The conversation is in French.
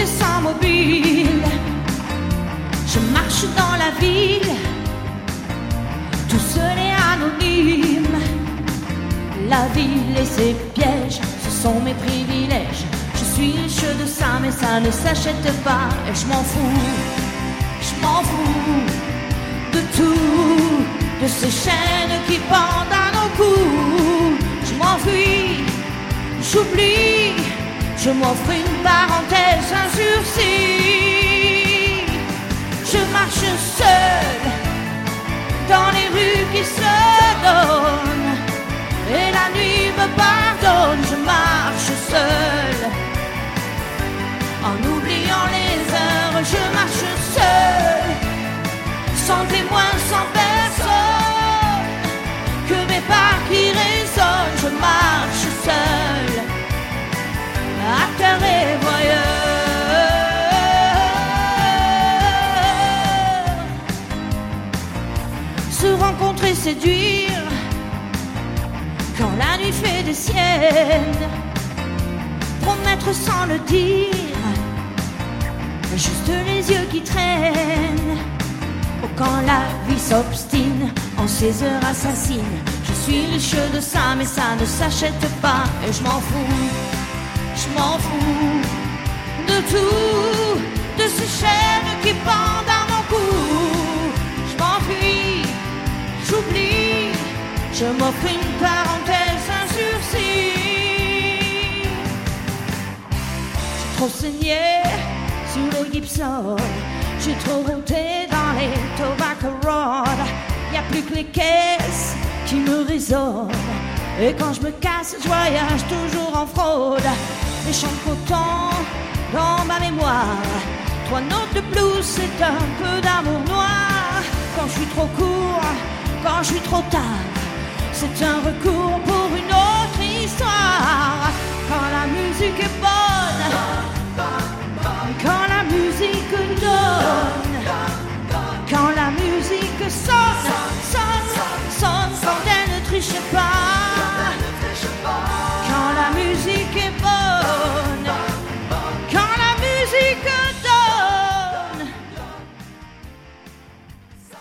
j'étais sans mobile. Je marche dans la ville, tout seul et anonyme. La ville et ses pièges, ce sont mes privilèges. Je suis riche de ça, mais ça ne s'achète pas. Et je m'en fous de tout, de ces chaînes qui pendent à nos coups. Je m'enfuis, j'oublie, je m'offre une parenthèse, un sursis. Je marche seule dans les rues qui se donnent, et la nuit me pardonne. Je marche seule en oubliant les heures. Je marche seule, sans témoin, sans personne, que mes pas qui résonnent. Je marche seule, acteur et voyeur. Se rencontrer, séduire, quand la nuit fait des siennes. Promettre sans le dire, juste les yeux qui traînent. Oh, quand la vie s'obstine en ces heures assassines. Je suis riche de ça, mais ça ne s'achète pas. Et je m'en fous de tout, de ces chaînes qui pendent à mon cou. Je m'enfuis, j'oublie, je m'offre une parenthèse, un sursis. J'ai trop saigné sur le Gibson, j'ai trop roulé dans les Tobacco Road. Y a plus que les caisses qui me résonnent, et quand je me casse, je voyage toujours en fraude. Les champs de coton dans ma mémoire, 3 notes de blues, c'est un peu d'amour noir. Quand je suis trop court, quand je suis trop tard, c'est un recours pour une autre histoire. Quand la musique est bonne,